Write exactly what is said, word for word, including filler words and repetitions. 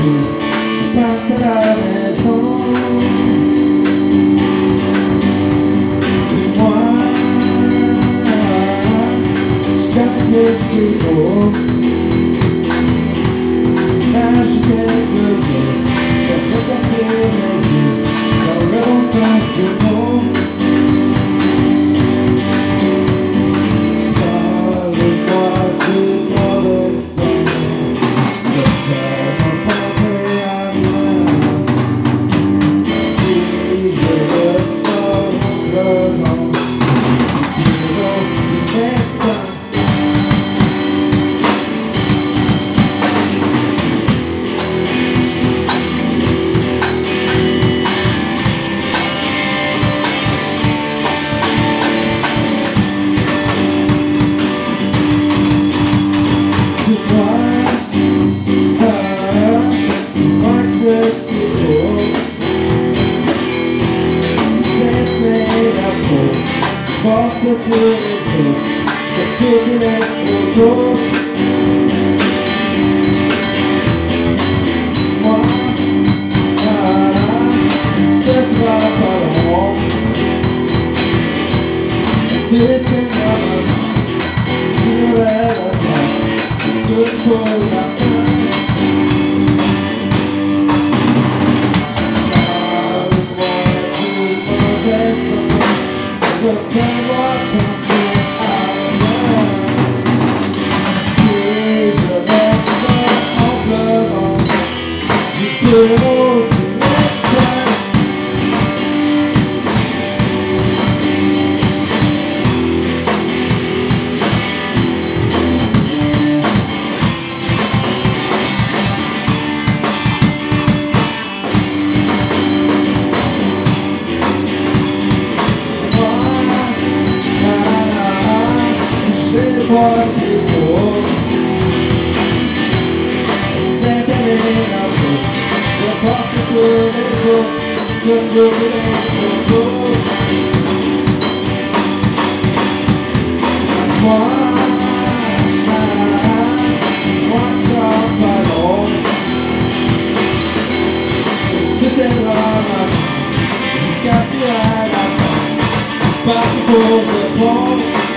parte à la maison. Dis-moi, quand je suis beau, lâche quelques mots, pour ressortir mes yeux, dans le bon sens du mot. Porte sur les eaux, sur toutes les photos. Moi, ah, ce sera pas long. C'est une maman qui rêve à toi, tout pour la fin. Fais-moi penser à moi. Si je reste en pleurant du bureau du médecin, moi plus beau. Cette année la peau, je porte sur les eaux, je veux les photos. Moi, moi quand pas long, tu t'aimeras ma main jusqu'à ce qu'il y ait la fin. Parti pour le pont.